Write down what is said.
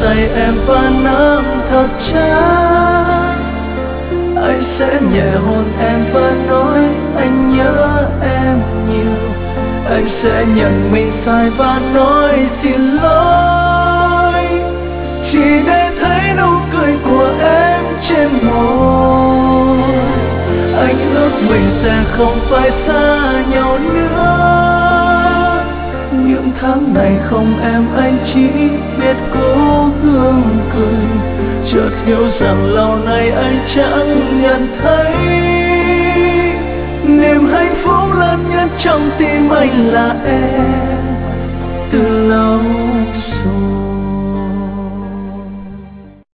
tay em và nắm thật chặt. Anh sẽ nhẹ hôn em và nói anh nhớ em nhiều. Anh sẽ nhận mình sai và nói xin lỗi, chỉ để thấy nụ cười của em trên môi. Anh ước mình sẽ không phải xa nhau nữa. Những tháng này không em anh chỉ biết cố gắng cười, chợt hiểu rằng lâu nay anh chẳng nhận thấy niềm hạnh phúc lớn nhất trong tim anh là em từ lâu rồi.